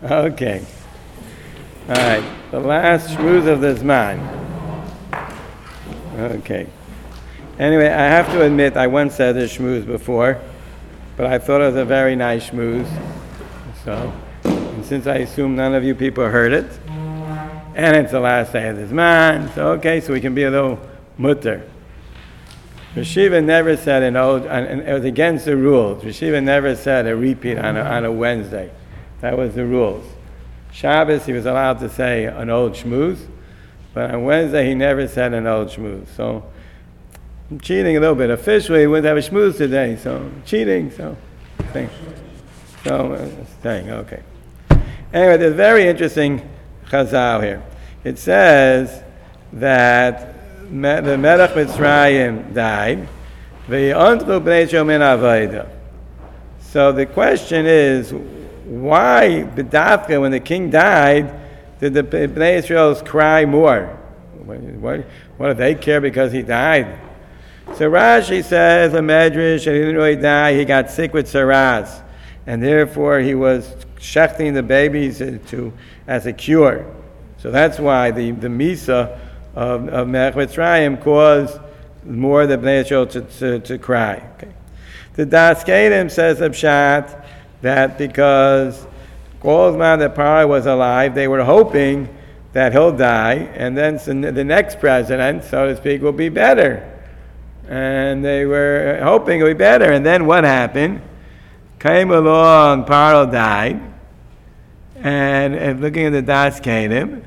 Okay. All right. The last shmooze of the Zman. Okay. Anyway, I have to admit, I once said this shmooze before, but I thought it was a very nice shmooze. So, and since I assume none of you people heard it, and it's the last day of the Zman, so okay, so we can be a little mutter. Rashiva never said and it was against the rules. Rashiva never said a repeat on a Wednesday. That was the rules. Shabbos, he was allowed to say an old shmooze, but on Wednesday, he never said an old shmooze. So, I'm cheating a little bit. Officially, we wouldn't have a shmooze today, so I'm cheating, so, okay. Anyway, there's a very interesting chazal here. It says that the Melech Mitzrayim died, v'yantchu bnei Yisrael min avoda. So the question is, why, b'dafka, when the king died, did the Bnei Yisrael cry more? What do they care because he died? So Rashi says, a medrash, and he didn't really die, he got sick with saras, and therefore he was shechting the babies as a cure. So that's why the Misa of Melech Mitzrayim caused more the Bnei Yisrael to cry. Okay. The Das Kedim says of Pshat that because all the time that Paro was alive, they were hoping that he'll die, and then the next president, so to speak, will be better. And they were hoping it would be better. And then what happened? Came along, Paro died, and looking at the Das Kedim,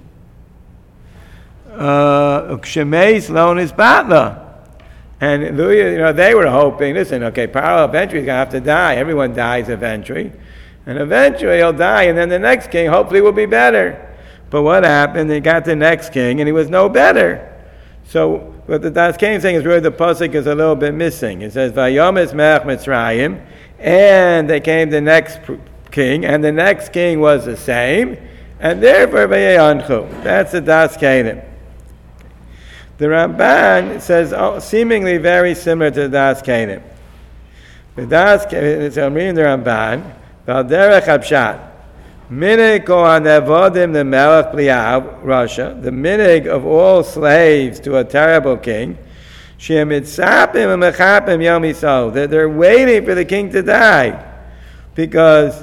Shemeis loan is batla. And they were hoping, listen, okay, Paro eventually is going to have to die. Everyone dies eventually. And eventually he'll die, and then the next king hopefully will be better. But what happened? They got the next king, and he was no better. So what the Das Kedim is saying is really the pasuk is a little bit missing. It says, Vayomes Melech Mitzrayim, and they came the next king, and the next king was the same, and therefore Vayeyanchu. That's the Das Kedim. The Ramban says seemingly very similar to the Das Kedim. The Das Kedim, so I'm reading the Ramban, Valderech Abshat, Minig Kohan Evodim the Melech Bliav, Russia, the minig of all slaves to a terrible king, Shem Mitzapim and Mechapim Yom Yisrael, that they're waiting for the king to die, because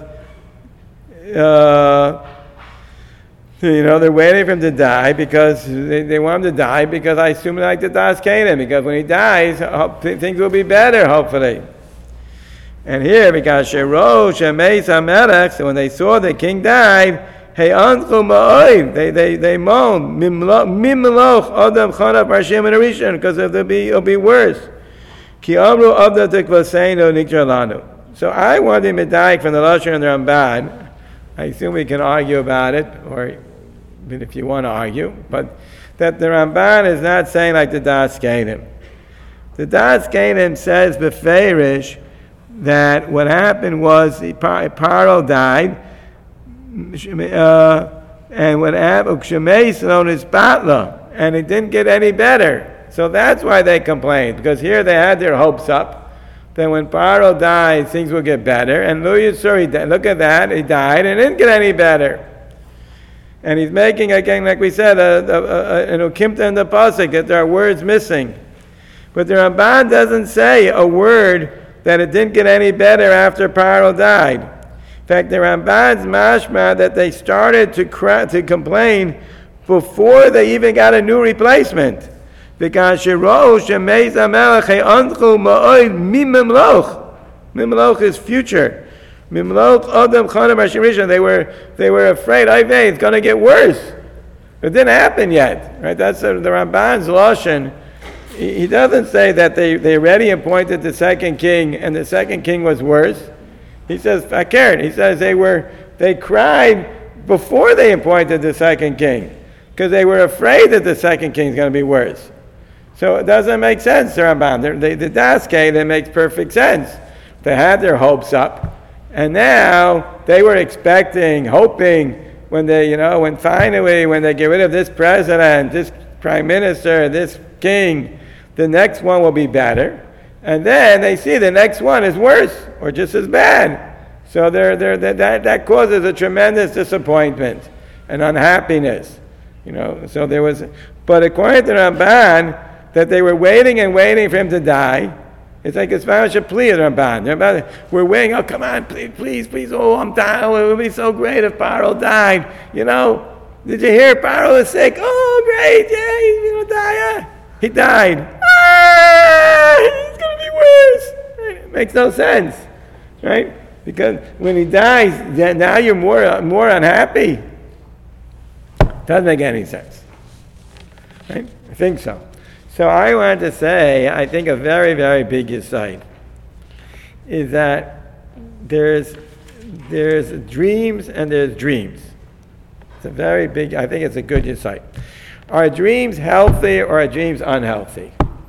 they're waiting for him to die because they want him to die because I assume like the Das Kedim, because when he dies, things will be better, hopefully. And here, because Sherosh and Mesa Melech, so when they saw the king died, hey, Anchu Ma'oid, they moaned, Mimloch Adam Chana Parshim and Arishan, because it'll be worse. Ki Amru Abda Tikvaseinu Nikjar Lanu. So I want him to die from the Lashon and the Ramban. I assume we can argue about it, or if you want to argue, but that the Ramban is not saying like the Das Kedim. The Das Kedim says beferish that what happened was Paro died, and what happened, Shemeis known as Batla, and it didn't get any better. So that's why they complained, because here they had their hopes up. Then when Paro died, things will get better. And look at that, he died and it didn't get any better. And he's making, again, like we said, an ukimta in the pasuk, that there are words missing. But the Ramban doesn't say a word that it didn't get any better after Paro died. In fact, the Ramban's mashma that they started to complain before they even got a new replacement. Because Sherosh and Meza Melech Anchu Ma'oid Mimloch. Mimloch is future. Mimloch Adam Chana Bashirishan. They were afraid. It's going to get worse. It didn't happen yet, right? That's the Ramban's lashon. He doesn't say that they already appointed the second king and the second king was worse. He says fakir. He says they cried before they appointed the second king because they were afraid that the second king is going to be worse. So it doesn't make sense, the Ramban. The Das Kedim makes perfect sense. They had their hopes up, and now they were hoping when finally they get rid of this president, this prime minister, this king, the next one will be better. And then they see the next one is worse or just as bad. So that causes a tremendous disappointment and unhappiness. So there was, but according to Ramban, that they were waiting and waiting for him to die. It's like it's very much a plea of Ramban. We're waiting, oh, come on, please, oh, I'm dying. It would be so great if Paro died. Did you hear Paro is sick? Oh, great, yeah, he's going to die. He died. He's going to be worse. It makes no sense, right? Because when he dies, then now you're more unhappy. Doesn't make any sense, right? I think so. So I want to say, I think a very, very big insight is that there's dreams and there's dreams. It's a very big, I think it's a good insight. Are dreams healthy or are dreams unhealthy?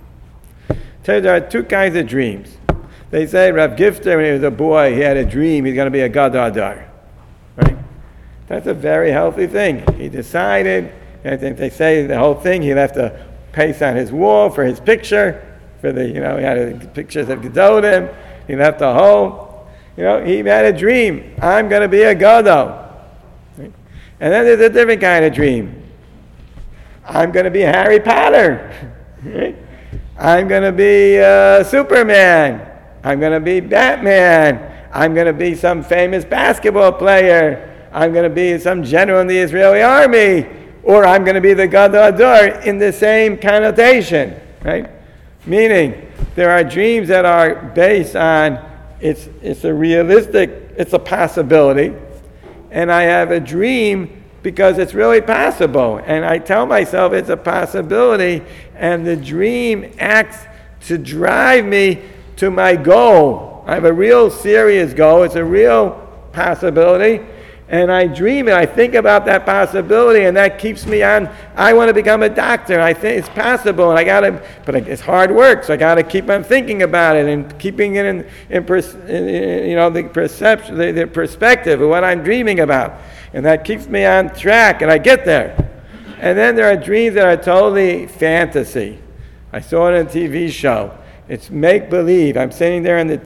So there are two kinds of dreams. They say Rav Gifter, when he was a boy, he had a dream he's going to be a Gadol Hador, right? That's a very healthy thing. He decided, and I think they say the whole thing, he left a paste on his wall for his picture, he had pictures of Gedolim, he left a hole, he had a dream, I'm going to be a Gadol. Right? And then there's a different kind of dream. I'm going to be Harry Potter. Right? I'm going to be Superman. I'm going to be Batman. I'm going to be some famous basketball player. I'm going to be some general in the Israeli army. Or I'm going to be the Gadol Hador in the same connotation. Right? Meaning, there are dreams that are based on, it's a realistic, it's a possibility. And I have a dream because it's really possible. And I tell myself it's a possibility, and the dream acts to drive me to my goal. I have a real serious goal. It's a real possibility. And I dream it. I think about that possibility, and that keeps me on. I want to become a doctor. I think it's possible, and but it's hard work, so I got to keep on thinking about it and keeping it in the perception, the perspective of what I'm dreaming about, and that keeps me on track, and I get there. And then there are dreams that are totally fantasy. I saw it on a TV show. It's make-believe. I'm sitting there in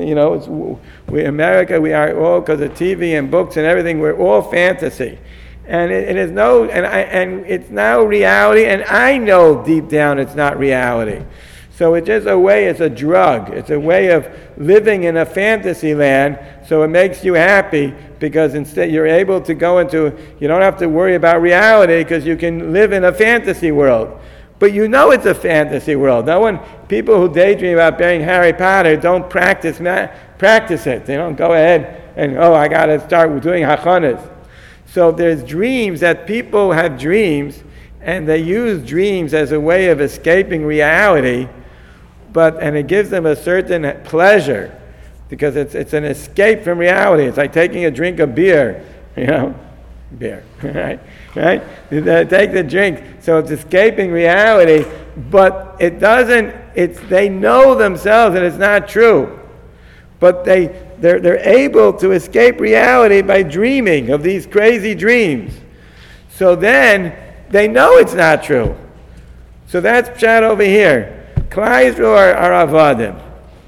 in America, we are all, because of TV and books and everything, we're all fantasy. And it is and it's now reality, and I know deep down it's not reality. So it's just a way, it's a drug. It's a way of living in a fantasy land, so it makes you happy, because instead you're able to you don't have to worry about reality, because you can live in a fantasy world. But it's a fantasy world. People who daydream about being Harry Potter don't practice it. They don't go ahead and, I got to start doing hachanas. So there's dreams that people have dreams, and they use dreams as a way of escaping reality, and it gives them a certain pleasure, because it's an escape from reality. It's like taking a drink of beer, beer, right? Take the drink. So it's escaping reality, but it doesn't, they know themselves that it's not true. But they're able to escape reality by dreaming of these crazy dreams. So then they know it's not true. So that's pshat over here. Klal Yisrael are avadim.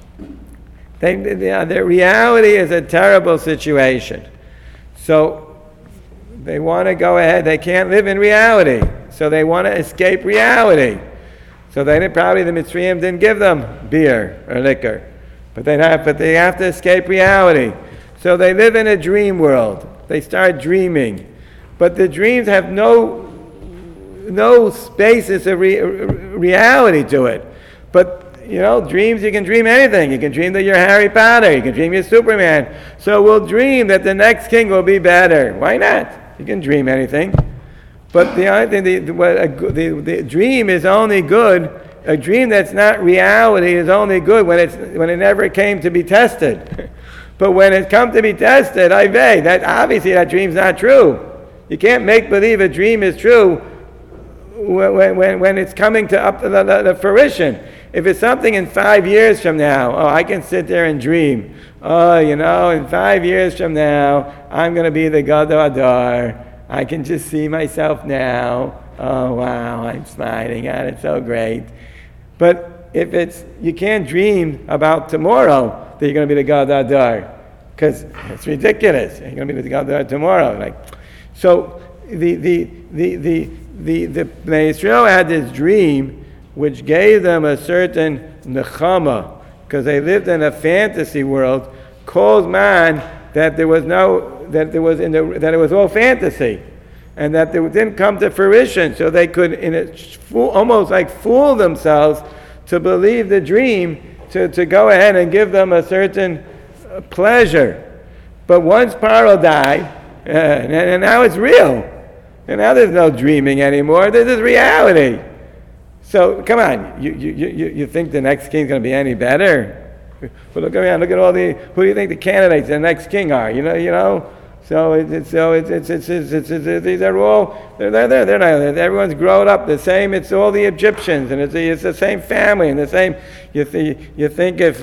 Their reality is a terrible situation. So they want to go ahead. They can't live in reality, so they want to escape reality. So the Mitzrayim didn't give them beer or liquor, but they have to escape reality. So they live in a dream world. They start dreaming, but the dreams have no basis of reality to it. But dreams, you can dream anything. You can dream that you're Harry Potter. You can dream you're Superman. So we'll dream that the next king will be better. Why not? You can dream anything. But the only thing, the dream is only good. A dream that's not reality is only good when it never came to be tested. But when it comes to be tested, obviously that dream's not true. You can't make believe a dream is true when it's coming to the fruition. If it's something in 5 years from now, I can sit there and dream. In 5 years from now, I'm going to be the Gadol Hador. I can just see myself now. Oh, wow, I'm smiling at it, so great. But if you can't dream about tomorrow that you're going to be the Gadol Hador. because it's ridiculous. You're going to be with God tomorrow. So the Bnei Yisrael had this dream, which gave them a certain nechama, because they lived in a fantasy world, called man that it was all fantasy, and that it didn't come to fruition. So they could, almost like fool themselves to believe the dream, to go ahead and give them a certain pleasure. But once Paro died, and now it's real, and now there's no dreaming anymore. This is reality. So come on, you think the next king's going to be any better? But look around, look at all who do you think the candidates the next king are? You know. So these are all they're not, everyone's grown up the same. It's all the Egyptians, and it's the same family and the same. You think if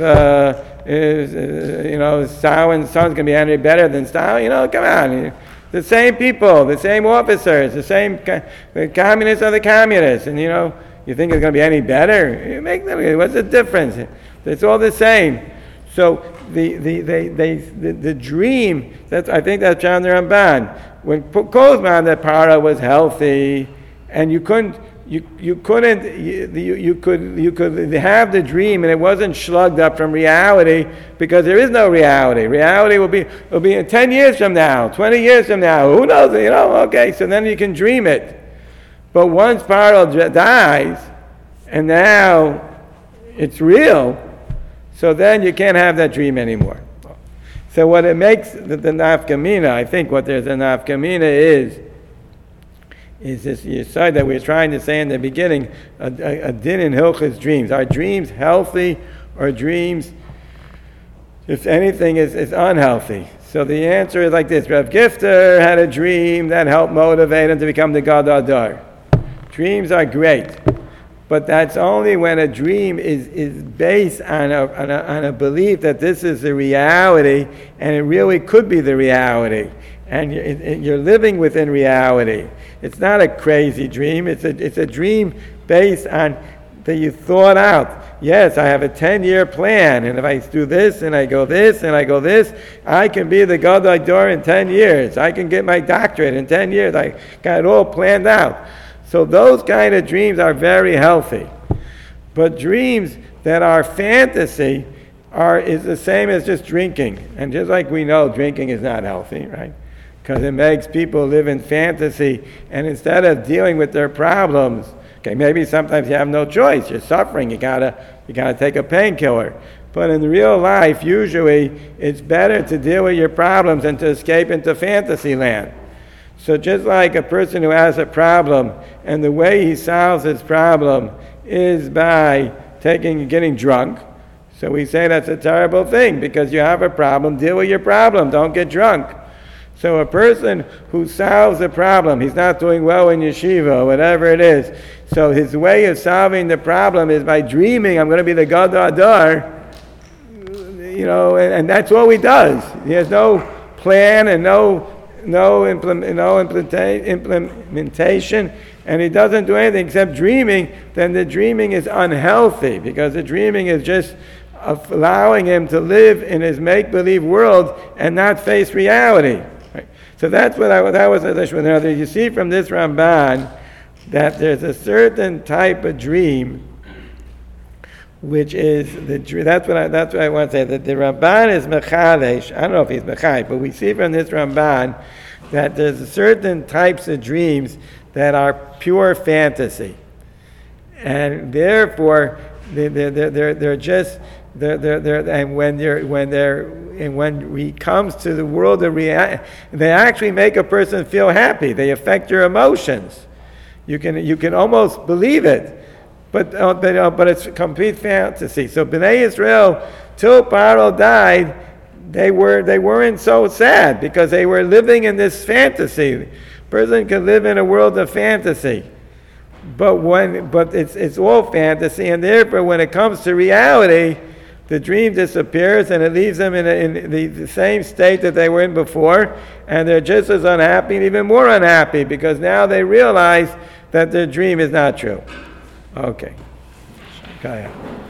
Stalin's son's going to be any better than Stalin? Come on. The same people, the same officers, the same the communists are the communists, and you think it's going to be any better? What's the difference? It's all the same. So the dream, I think that's found there on Ramban. When Kozman, that Para was healthy, and you could have the dream, and it wasn't slugged up from reality, because there is no reality. Reality will be in 10 years from now, 20 years from now. Who knows? Okay. So then you can dream it. But once Paro dies, and now it's real, so then you can't have that dream anymore. So what it makes the nafkamina, I think what there's a nafkamina is this yesod that we were trying to say in the beginning, a din in Hilchos dreams. Are dreams healthy, or dreams, if anything, is unhealthy? So the answer is like this. Rav Gifter had a dream that helped motivate him to become the Gad Adar. Dreams are great, but that's only when a dream is based on a belief that this is the reality, and it really could be the reality, and you're living within reality. It's not a crazy dream. It's a dream based on that you thought out. Yes, I have a 10-year plan, and if I do this, and I go this, and I go this, I can be the Gad Adar in 10 years. I can get my doctorate in 10 years. I got it all planned out. So those kind of dreams are very healthy. But dreams that are fantasy is the same as just drinking. And just like we know drinking is not healthy, right? Because it makes people live in fantasy, and instead of dealing with their problems, maybe sometimes you have no choice. You're suffering. You gotta take a painkiller. But in real life, usually it's better to deal with your problems than to escape into fantasy land. So just like a person who has a problem, and the way he solves his problem is by getting drunk. So we say that's a terrible thing, because you have a problem, deal with your problem, don't get drunk. So a person who solves a problem, he's not doing well in yeshiva, or whatever it is. So his way of solving the problem is by dreaming, I'm going to be the Gad Adar, and that's all he does. He has no plan and no implementation, and he doesn't do anything except dreaming. Then the dreaming is unhealthy, because the dreaming is just allowing him to live in his make-believe world and not face reality. Right? So that was the Now, you see from this Ramban that there's a certain type of dream, which is the dream. That's what I want to say. That the Ramban is mechadesh. I don't know if he's mechai, but we see from this Ramban that there's certain types of dreams that are pure fantasy, and therefore they're just and when he comes to the world of reality, they actually make a person feel happy. They affect your emotions. You can almost believe it. But it's complete fantasy. So Bnei Yisrael, till Paro died, they weren't so sad, because they were living in this fantasy. A person can live in a world of fantasy, but it's all fantasy, and therefore when it comes to reality, the dream disappears, and it leaves them in the same state that they were in before, and they're just as unhappy and even more unhappy, because now they realize that their dream is not true. Okay. Go ahead.